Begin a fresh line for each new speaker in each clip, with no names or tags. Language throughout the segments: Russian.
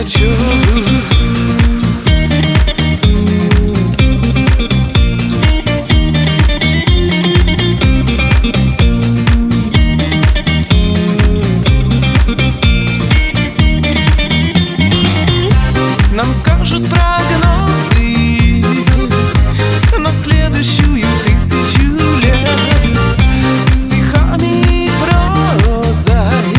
Пугачеву. Нам скажут прогнозы на следующую 1000 лет стихами и прозой.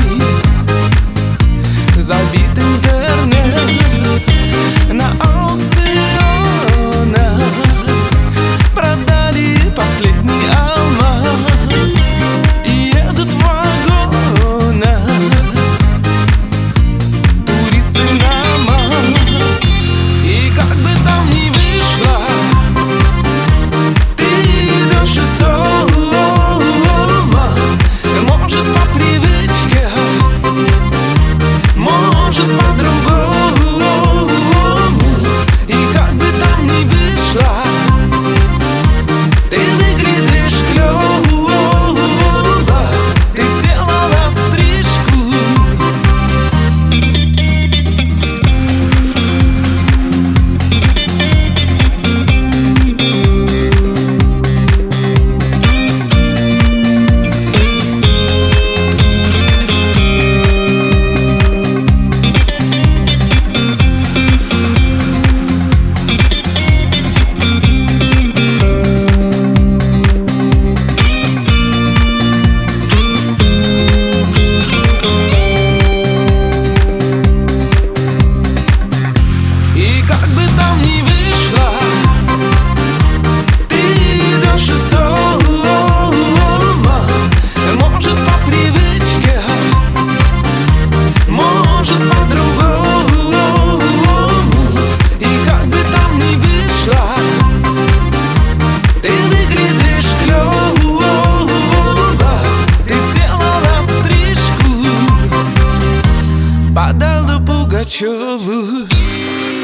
Забит интернет на аукционах, продали последний алмаз и едут в вагонах туристы на Марс. И как бы там ни вышло, ты идешь из дома, может по привычке, может по-другому. И как бы там ни вышло, ты выглядишь клёво, ты сделала стрижку. И как бы там ни вышло, ты идешь из дома, может по привычке, может по-другому. И как бы там ни вышло, ты выглядишь клёво, ты сделала стрижку под Аллу Пугачеву.